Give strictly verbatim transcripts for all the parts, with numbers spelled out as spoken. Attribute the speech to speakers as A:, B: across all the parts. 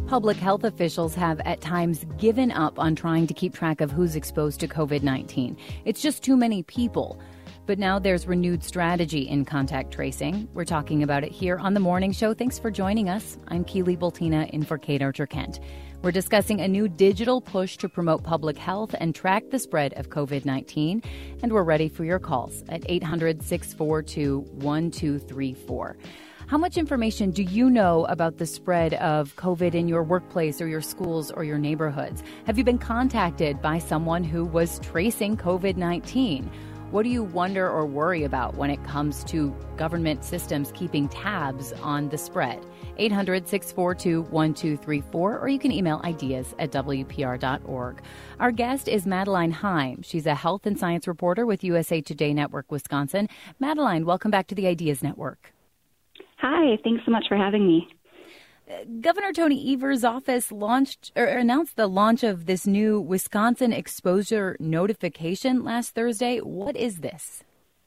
A: Public health officials have at times given up on trying to keep track of who's exposed to covid nineteen. It's just too many people. But now there's renewed strategy in contact tracing. We're talking about it here on The Morning Show. Thanks for joining us. I'm Keely Bultina in for Kate Archer-Kent. We're discussing a new digital push to promote public health and track the spread of covid nineteen. And we're ready for your calls at eight hundred, six four two, one two three four. How much information do you know about the spread of COVID in your workplace or your schools or your neighborhoods? Have you been contacted by someone who was tracing covid nineteen? What do you wonder or worry about when it comes to government systems keeping tabs on the spread? eight hundred, six four two, one two three four, or you can email ideas at W P R dot org. Our guest is Madeline Heim. She's a health and science reporter with U S A Today Network Wisconsin. Madeline, welcome back to the Ideas Network.
B: Hi, thanks so much for having me.
A: Governor Tony Evers' office launched or announced the launch of this new Wisconsin exposure notification last Thursday. What is this?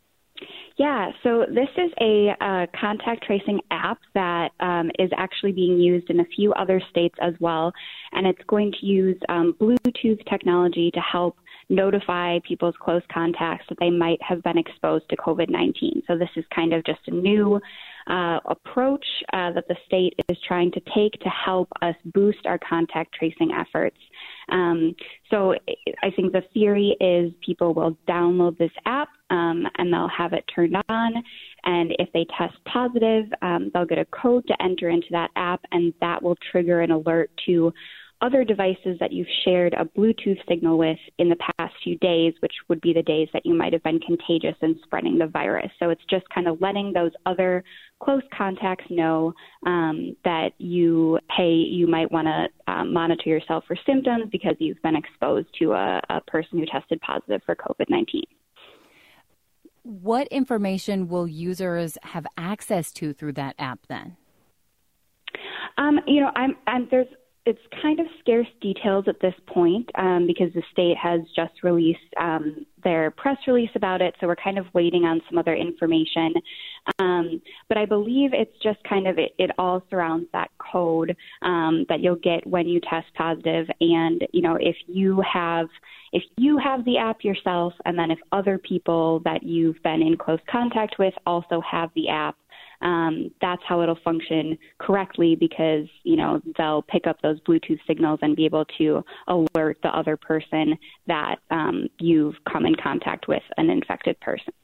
B: Yeah, so this is a uh, contact tracing app that um, is actually being used in a few other states as well, and it's going to use um, Bluetooth technology to help notify people's close contacts that they might have been exposed to covid nineteen. So this is kind of just a new uh, approach uh, that the state is trying to take to help us boost our contact tracing efforts. Um, so I think the theory is people will download this app um, and they'll have it turned on. And if they test positive, um, they'll get a code to enter into that app, and that will trigger an alert to other devices that you've shared a Bluetooth signal with in the past few days, which would be the days that you might have been contagious and spreading the virus. So it's just kind of letting those other close contacts know um, that you, hey, you might want to um, monitor yourself for symptoms because you've been exposed to a, a person who tested positive for covid nineteen.
A: What information will users have access to through that app then?
B: Um, you know, I'm, I'm there's It's kind of scarce details at this point um, because the state has just released um, their press release about it, so we're kind of waiting on some other information. Um, but I believe it's just kind of, it, it all surrounds that code um, that you'll get when you test positive. And, you know, if you have if you have the app yourself, and then if other people that you've been in close contact with also have the app, Um, that's how it'll function correctly because, you know, they'll pick up those Bluetooth signals and be able to alert the other person that um, you've come in contact with an infected person.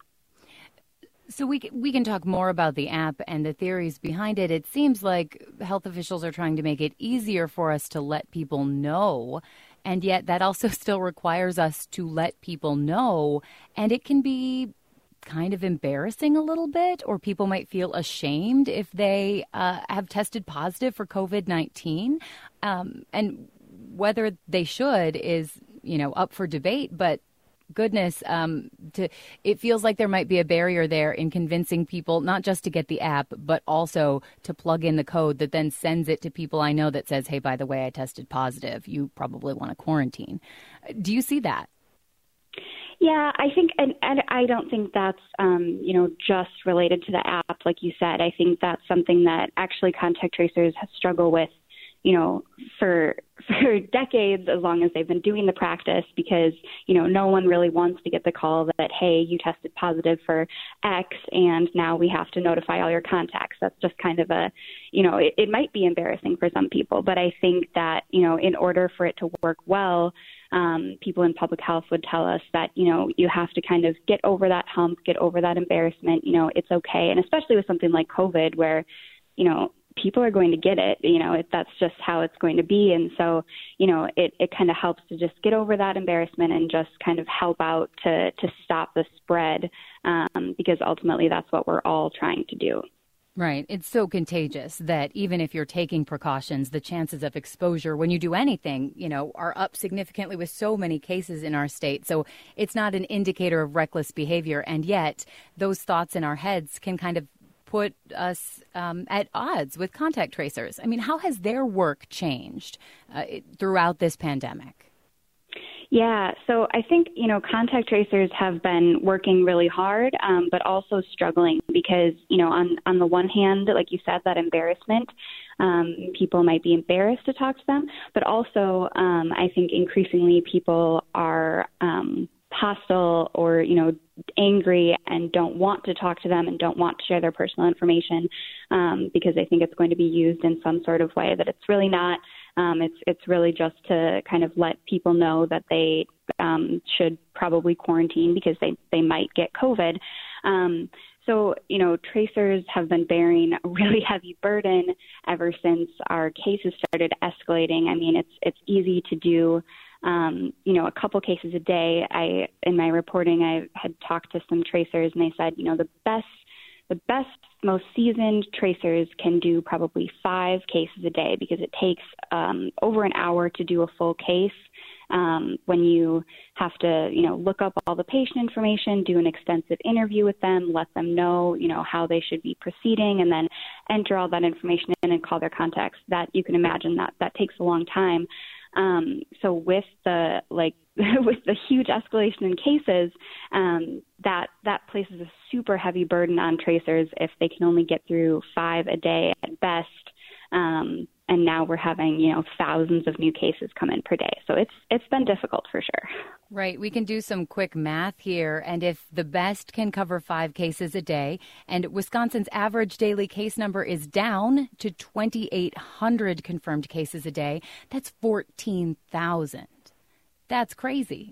A: So we we can talk more about the app and the theories behind it. It seems like health officials are trying to make it easier for us to let people know, and yet that also still requires us to let people know, and it can be kind of embarrassing a little bit, or people might feel ashamed if they uh, have tested positive for covid nineteen. Um, and whether they should is, you know, up for debate. But goodness, um, to, it feels like there might be a barrier there in convincing people not just to get the app, but also to plug in the code that then sends it to people I know that says, hey, by the way, I tested positive. You probably want to quarantine. Do you see that?
B: Yeah, I think, and, and I don't think that's, um, you know, just related to the app, like you said. I think that's something that actually contact tracers have struggled with, you know, for for decades, as long as they've been doing the practice, because, you know, no one really wants to get the call that, hey, you tested positive for X, and now we have to notify all your contacts. That's just kind of a, you know, it, it might be embarrassing for some people, but I think that, you know, in order for it to work well, Um, people in public health would tell us that, you know, you have to kind of get over that hump, get over that embarrassment. You know, it's okay. And especially with something like COVID where, you know, people are going to get it, you know, it, that's just how it's going to be. And so, you know, it, it kind of helps to just get over that embarrassment and just kind of help out to, to stop the spread um, because ultimately that's what we're all trying to do.
A: Right. It's so contagious that even if you're taking precautions, the chances of exposure when you do anything, you know, are up significantly with so many cases in our state. So it's not an indicator of reckless behavior. And yet those thoughts in our heads can kind of put us um, at odds with contact tracers. I mean, how has their work changed uh, throughout this pandemic?
B: Yeah, so I think, you know, contact tracers have been working really hard, um, but also struggling because, you know, on, on the one hand, like you said, that embarrassment, um, people might be embarrassed to talk to them, but also um, I think increasingly people are um, hostile or, you know, angry and don't want to talk to them and don't want to share their personal information um, because they think it's going to be used in some sort of way that it's really not. Um, it's it's really just to kind of let people know that they um, should probably quarantine because they, they might get COVID. Um, so, you know, tracers have been bearing a really heavy burden ever since our cases started escalating. I mean, it's it's easy to do, um, you know, a couple cases a day. I in my reporting, I had talked to some tracers and they said, you know, the best The best, most seasoned tracers can do probably five cases a day because it takes um, over an hour to do a full case. Um, when you have to, you know, look up all the patient information, do an extensive interview with them, let them know, you know, how they should be proceeding, and then enter all that information in and call their contacts. That you can imagine that that takes a long time. Um, so with the like with the huge escalation in cases, um, that that places a super heavy burden on tracers if they can only get through five a day at best. Um, and now we're having, you know, thousands of new cases come in per day. So it's it's been difficult for sure.
A: Right. We can do some quick math here. And if the best can cover five cases a day and Wisconsin's average daily case number is down to twenty-eight hundred confirmed cases a day, that's fourteen thousand. That's crazy.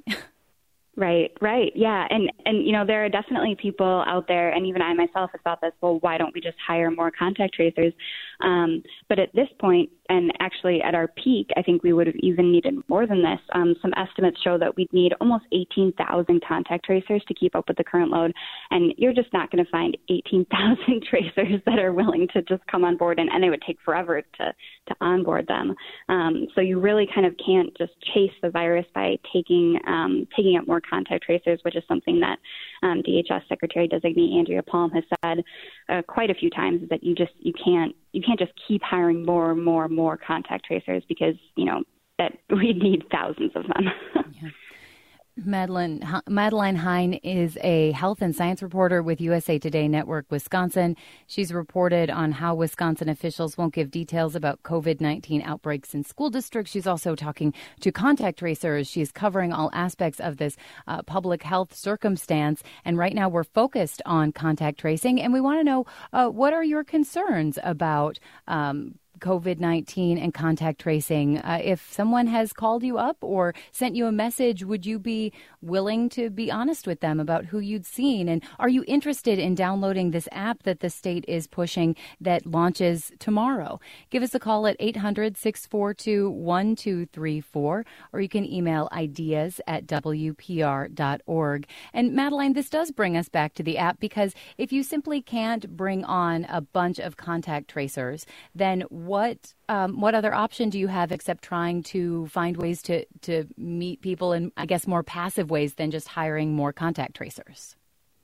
B: Right, right. Yeah. And, and, you know, there are definitely people out there, and even I myself have thought this, well, why don't we just hire more contact tracers? Um, but at this point, and actually at our peak, I think we would have even needed more than this. Um, some estimates show that we'd need almost eighteen thousand contact tracers to keep up with the current load. And you're just not going to find eighteen thousand tracers that are willing to just come on board, and, and it would take forever to, to onboard them. Um, so you really kind of can't just chase the virus by taking, um, taking up more contact tracers, which is something that um, D H S Secretary Designee Andrea Palm has said uh, quite a few times, is that you just, you can't, you can't just keep hiring more and more and more contact tracers because, you know, that we need thousands of them.
A: Yeah. Madeline, Madeline Hein is a health and science reporter with U S A Today Network Wisconsin. She's reported on how Wisconsin officials won't give details about COVID nineteen outbreaks in school districts. She's also talking to contact tracers. She's covering all aspects of this uh, public health circumstance. And right now we're focused on contact tracing. And we want to know, uh, what are your concerns about um COVID nineteen and contact tracing? Uh, if someone has called you up or sent you a message, would you be willing to be honest with them about who you'd seen? And are you interested in downloading this app that the state is pushing that launches tomorrow? Give us a call at eight hundred, six four two, one two three four, or you can email ideas at w p r dot org. And Madeline, this does bring us back to the app, because if you simply can't bring on a bunch of contact tracers, then What um, what other option do you have except trying to find ways to, to meet people in, I guess, more passive ways than just hiring more contact tracers?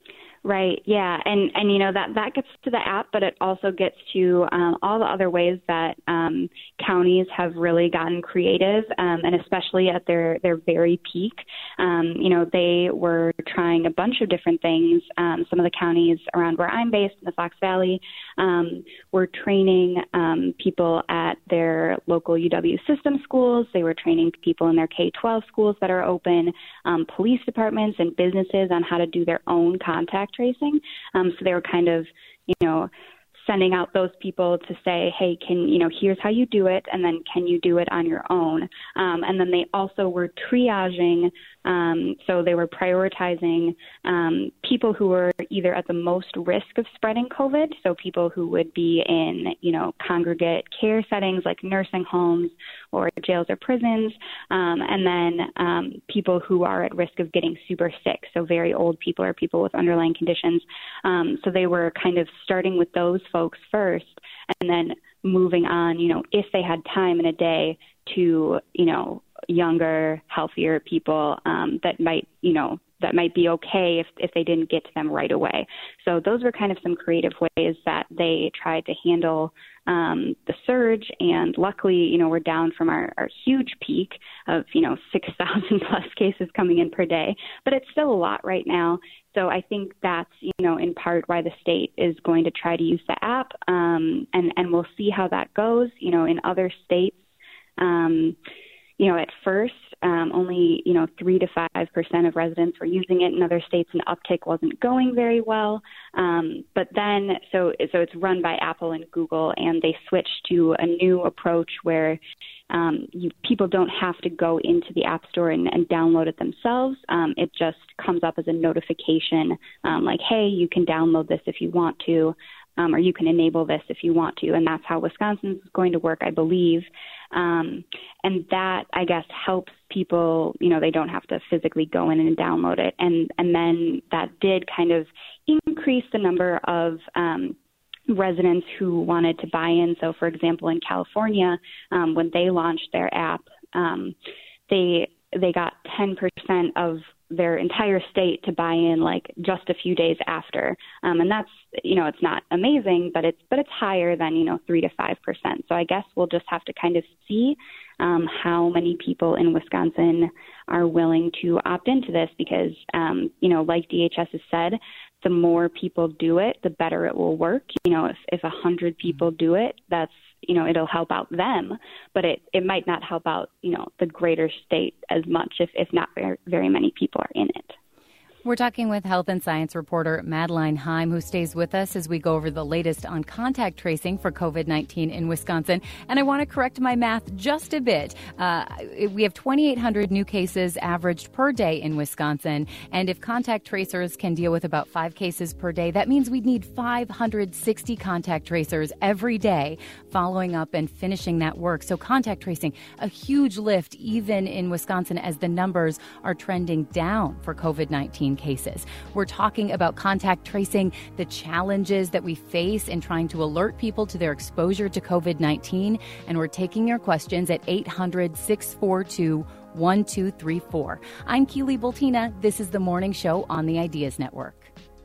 B: Right. Yeah. And, and, you know, that, that gets to the app, but it also gets to um, all the other ways that um, counties have really gotten creative, um, and especially at their, their very peak. Um, you know, they were trying a bunch of different things. Um, some of the counties around where I'm based in the Fox Valley um, were training um, people at their local U W system schools. They were training people in their K twelve schools that are open, um, police departments and businesses on how to do their own contact tracing. Um, so they were kind of, you know, sending out those people to say, hey, can, you know, here's how you do it, and then can you do it on your own? Um, and then they also were triaging, um, so they were prioritizing um, people who were either at the most risk of spreading COVID, so people who would be in, you know, congregate care settings like nursing homes or jails or prisons, um, and then um, people who are at risk of getting super sick, so very old people or people with underlying conditions. Um, so they were kind of starting with those folks first, and then moving on, you know, if they had time in a day to, you know, younger, healthier people um, that might, you know, that might be okay if, if they didn't get to them right away. So those were kind of some creative ways that they tried to handle um, the surge. And luckily, you know, we're down from our, our huge peak of, you know, six thousand plus cases coming in per day, but it's still a lot right now. So I think that's, you know, in part why the state is going to try to use the app, um, and, and we'll see how that goes. You know, in other states, um, you know, at first, um, only, you know, three to five percent of residents were using it. In other states, an uptick wasn't going very well. Um, but then, so so it's run by Apple and Google, and they switched to a new approach where um, you, people don't have to go into the App Store and, and download it themselves. Um, it just comes up as a notification, um, like, hey, you can download this if you want to. Um, or you can enable this if you want to. And that's how Wisconsin is going to work, I believe. Um, and that, I guess, helps people, you know, they don't have to physically go in and download it. And, and then that did kind of increase the number of um, residents who wanted to buy in. So, for example, in California, um, when they launched their app, um, they they got ten percent of their entire state to buy in like just a few days after. Um, and that's, you know, it's not amazing, but it's, but it's higher than, you know, three to five percent. So I guess we'll just have to kind of see um, how many people in Wisconsin are willing to opt into this because, um, you know, like D H S has said, the more people do it, the better it will work. You know, if, if a hundred people do it, that's, you know, it'll help out them, but it, it might not help out, you know, the greater state as much if, if not very, very many people are in it.
A: We're talking with health and science reporter Madeline Heim, who stays with us as we go over the latest on contact tracing for COVID nineteen in Wisconsin. And I want to correct my math just a bit. Uh, we have twenty-eight hundred new cases averaged per day in Wisconsin. And if contact tracers can deal with about five cases per day, that means we'd need five hundred sixty contact tracers every day following up and finishing that work. So contact tracing, a huge lift even in Wisconsin as the numbers are trending down for COVID nineteen cases. We're talking about contact tracing, the challenges that we face in trying to alert people to their exposure to COVID nineteen, and we're taking your questions at eight hundred, six four two, one two three four. I'm Keely Bultina. This is The Morning Show on the Ideas Network.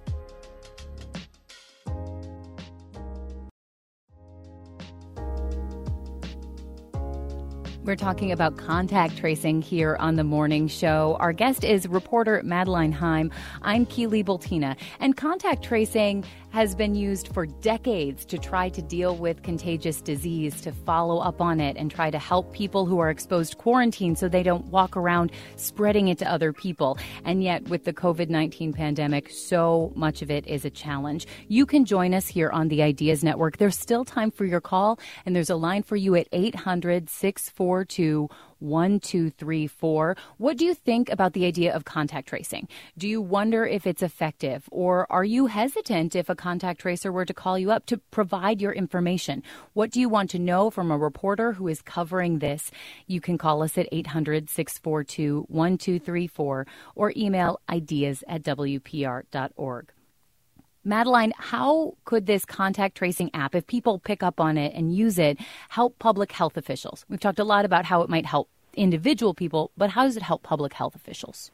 A: We're talking about contact tracing here on The Morning Show. Our guest is reporter Madeline Heim. I'm Keely Bultina. And contact tracing has been used for decades to try to deal with contagious disease, to follow up on it and try to help people who are exposed quarantine so they don't walk around spreading it to other people. And yet with the COVID nineteen pandemic, so much of it is a challenge. You can join us here on the Ideas Network. There's still time for your call, and there's a line for you at eight hundred, six four two, one two three four. What do you think about the idea of contact tracing? Do you wonder if it's effective, or are you hesitant if a contact tracer were to call you up to provide your information? What do you want to know from a reporter who is covering this? You can call us at eight hundred, six four two, one two three four or email ideas at w p r dot org. Madeline, how could this contact tracing app, if people pick up on it and use it, help public health officials? We've talked a lot about how it might help individual people, but how does it help public health officials?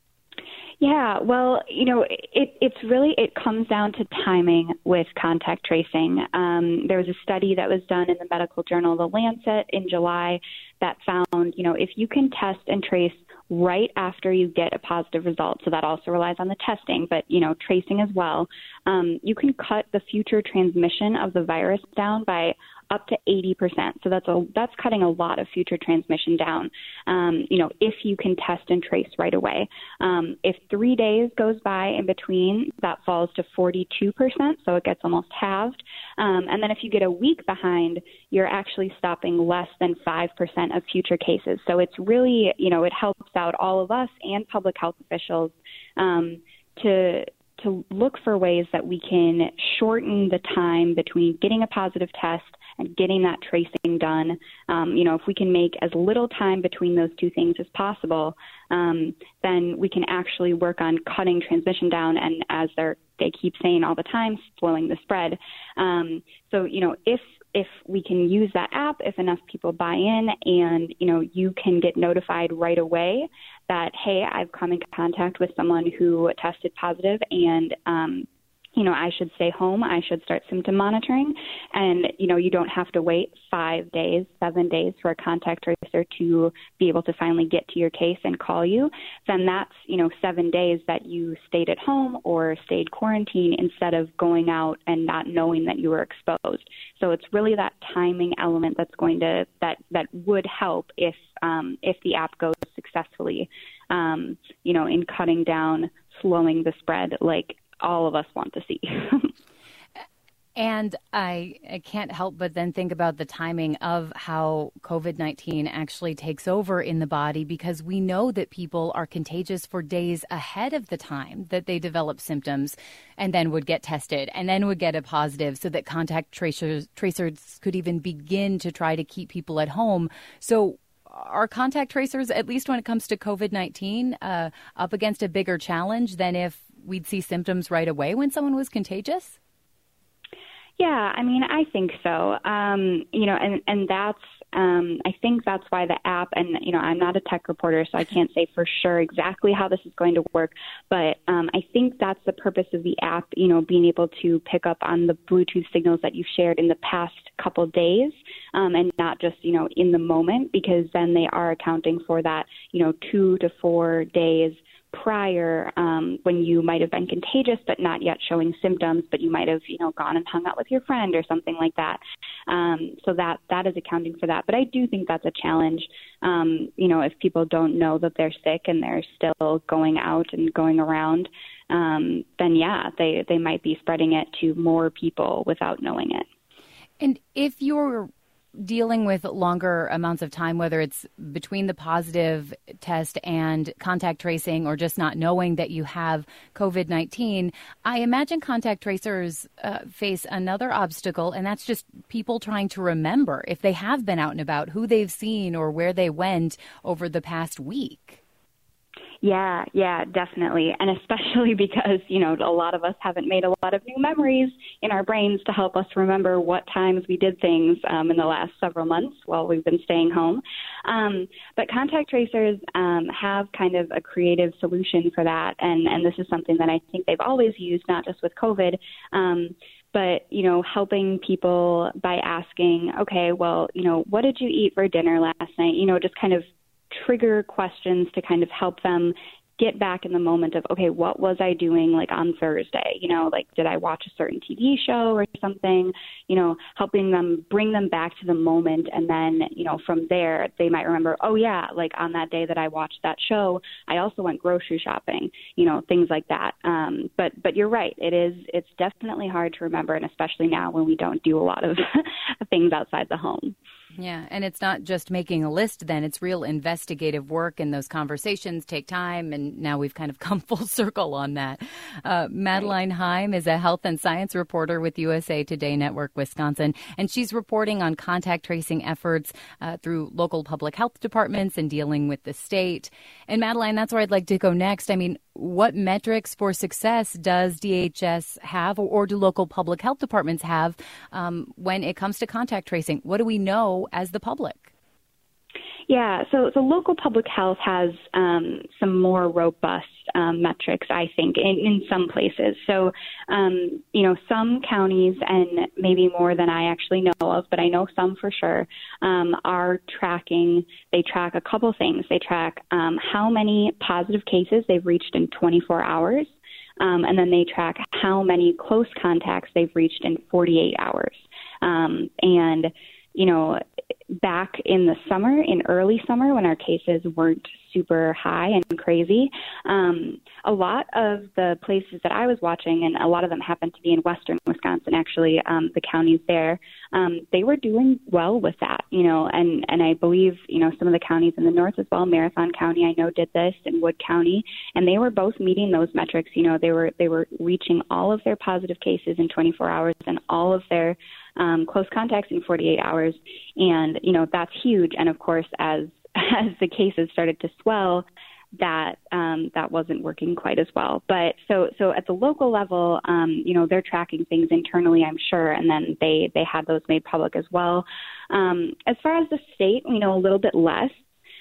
B: Yeah, well, you know, it, it's really, it comes down to timing with contact tracing. Um, there was a study that was done in the medical journal The Lancet in July that found, you know, if you can test and trace right after you get a positive result, so that also relies on the testing, but, you know, tracing as well, um, you can cut the future transmission of the virus down by up to eighty percent. So that's a, that's cutting a lot of future transmission down, um, you know, if you can test and trace right away. Um, if three days goes by in between, that falls to forty-two percent, so it gets almost halved. Um, and then if you get a week behind, you're actually stopping less than five percent of future cases. So it's really, you know, it helps out all of us and public health officials um, to to look for ways that we can shorten the time between getting a positive test and getting that tracing done. Um, you know, if we can make as little time between those two things as possible, um, then we can actually work on cutting transmission down and, as they're, they keep saying all the time, slowing the spread. Um, so, you know, if if we can use that app, if enough people buy in and, you know, you can get notified right away that, hey, I've come in contact with someone who tested positive and, um, you know, I should stay home, I should start symptom monitoring, and, you know, you don't have to wait five days, seven days for a contact tracer to be able to finally get to your case and call you, then that's, you know, seven days that you stayed at home or stayed quarantined instead of going out and not knowing that you were exposed. So it's really that timing element that's going to, that, that would help if, um, if the app goes successfully, um, you know, in cutting down, slowing the spread, like all of us want to see.
A: And I, I can't help but then think about the timing of how COVID nineteen actually takes over in the body, because we know that people are contagious for days ahead of the time that they develop symptoms and then would get tested and then would get a positive, so that contact tracers, tracers could even begin to try to keep people at home. So are contact tracers, at least when it comes to COVID nineteen, uh, up against a bigger challenge than if we'd see symptoms right away when someone was contagious?
B: Yeah, I mean, I think so. Um, you know, and, and that's, um, I think that's why the app, and, you know, I'm not a tech reporter, so I can't say for sure exactly how this is going to work, but um, I think that's the purpose of the app, you know, being able to pick up on the Bluetooth signals that you've shared in the past couple days, um, and not just, you know, in the moment, because then they are accounting for that, you know, two to four days prior, um, when you might have been contagious but not yet showing symptoms, but you might have, you know, gone and hung out with your friend or something like that. Um, so that that is accounting for that. But I do think that's a challenge. Um, you know, if people don't know that they're sick and they're still going out and going around, um, then yeah, they, they might be spreading it to more people without knowing it.
A: And if you're dealing with longer amounts of time, whether it's between the positive test and contact tracing or just not knowing that you have COVID nineteen, I imagine contact tracers uh, face another obstacle, and that's just people trying to remember if they have been out and about, who they've seen or where they went over the past week.
B: Yeah, yeah, definitely. And especially because, you know, a lot of us haven't made a lot of new memories in our brains to help us remember what times we did things um, in the last several months while we've been staying home. Um, but contact tracers um, have kind of a creative solution for that. And, and this is something that I think they've always used, not just with COVID, um, but, you know, helping people by asking, okay, well, you know, what did you eat for dinner last night? You know, just kind of trigger questions to kind of help them get back in the moment of, okay, what was I doing like on Thursday? You know, like, did I watch a certain T V show or something? You know, helping them bring them back to the moment. And then, you know, from there, they might remember, oh yeah, like on that day that I watched that show, I also went grocery shopping, you know, things like that. Um, but, but you're right. It is, it's definitely hard to remember. And especially now when we don't do a lot of things outside the home.
A: Yeah, and it's not just making a list then, it's real investigative work, and those conversations take time, and now we've kind of come full circle on that. Uh, Madeline Heim is a health and science reporter with U S A Today Network Wisconsin, and she's reporting on contact tracing efforts uh, through local public health departments and dealing with the state. And Madeline, that's where I'd like to go next. I mean, what metrics for success does D H S have, or, or do local public health departments have um, when it comes to contact tracing? What do we know as the public?
B: Yeah, so, so local public health has um, some more robust um, metrics, I think, in, in some places. So, um, you know, some counties, and maybe more than I actually know of, but I know some for sure, um, are tracking, they track a couple things. They track um, how many positive cases they've reached in twenty-four hours, um, and then they track how many close contacts they've reached in forty-eight hours. Um, and, you know, back in the summer, in early summer, when our cases weren't super high and crazy, um, a lot of the places that I was watching, and a lot of them happened to be in western Wisconsin, actually, um, the counties there, um, they were doing well with that, you know, and, and I believe, you know, some of the counties in the north as well, Marathon County, I know, did this, and Wood County, and they were both meeting those metrics. You know, they were, they were reaching all of their positive cases in twenty-four hours and all of their Um, close contacts in forty-eight hours. And, you know, that's huge. And of course, as as the cases started to swell, that um, that wasn't working quite as well. But so so at the local level, um, you know, they're tracking things internally, I'm sure, and then they, they had those made public as well. Um, as far as the state, we know a little bit less.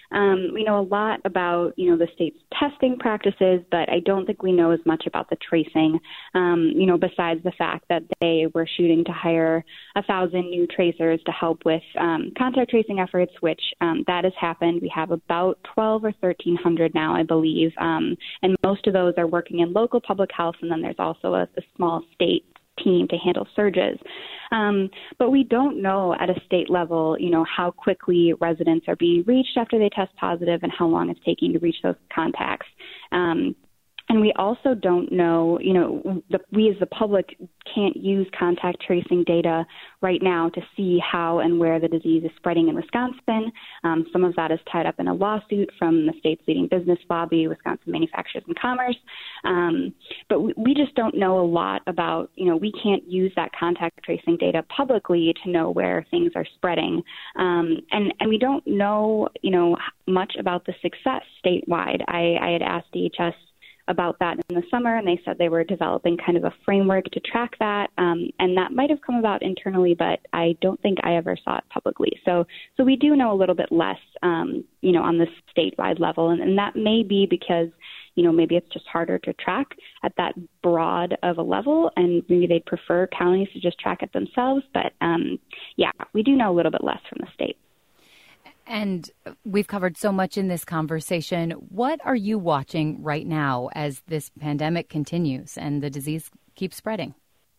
B: Um, we know a lot about, you know, the state's testing practices, but I don't think we know as much about the tracing, um, you know, besides the fact that they were shooting to hire a thousand new tracers to help with um, contact tracing efforts, which um, that has happened. We have about twelve or thirteen hundred now, I believe, um, and most of those are working in local public health, and then there's also a, a small state team to handle surges. Um, but we don't know at a state level, you know, how quickly residents are being reached after they test positive and how long it's taking to reach those contacts. Um, And we also don't know, you know, the, we as the public can't use contact tracing data right now to see how and where the disease is spreading in Wisconsin. Um, some of that is tied up in a lawsuit from the state's leading business lobby, Wisconsin Manufacturers and Commerce. Um, but we, we just don't know a lot about, you know, we can't use that contact tracing data publicly to know where things are spreading. Um, and, and we don't know, you know, much about the success statewide. I, I had asked D H S about that in the summer, and they said they were developing kind of a framework to track that, um, and that might have come about internally, but I don't think I ever saw it publicly. So, so we do know a little bit less, um, you know, on the statewide level, and, and that may be because, you know, maybe it's just harder to track at that broad of a level, and maybe they'd prefer counties to just track it themselves. But um, yeah, we do know a little bit less from the state.
A: And we've covered so much in this conversation. What are you watching right now as this pandemic continues and the disease keeps spreading?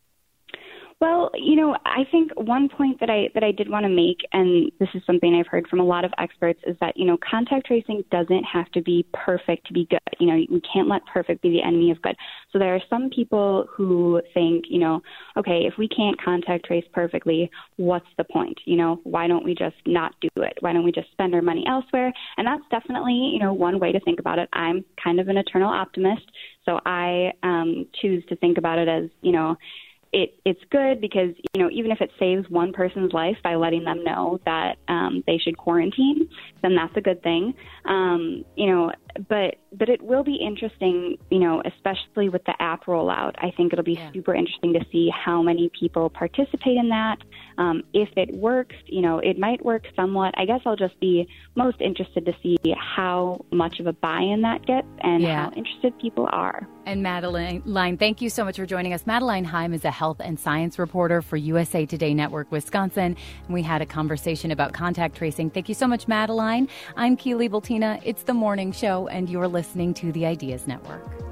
B: Well, you know, I think one point that I that I did want to make, and this is something I've heard from a lot of experts, is that, you know, contact tracing doesn't have to be perfect to be good. You know, we can't let perfect be the enemy of good. So there are some people who think, you know, okay, if we can't contact trace perfectly, what's the point? You know, why don't we just not do it? Why don't we just spend our money elsewhere? And that's definitely, you know, one way to think about it. I'm kind of an eternal optimist, so I um, choose to think about it as, you know, It, it's good because, you know, even if it saves one person's life by letting them know that um, they should quarantine, then that's a good thing. Um, you know, but but it will be interesting, you know, especially with the app rollout. I think it'll be yeah. super interesting to see how many people participate in that. Um, if it works, you know, it might work somewhat. I guess I'll just be most interested to see how much of a buy-in that gets and yeah. how interested people are.
A: And Madeline, thank you so much for joining us. Madeline Heim is a health and science reporter for U S A Today Network Wisconsin, and we had a conversation about contact tracing. Thank you so much, Madeline. I'm Keely Baltina. It's The Morning Show, and you're listening to the Ideas Network.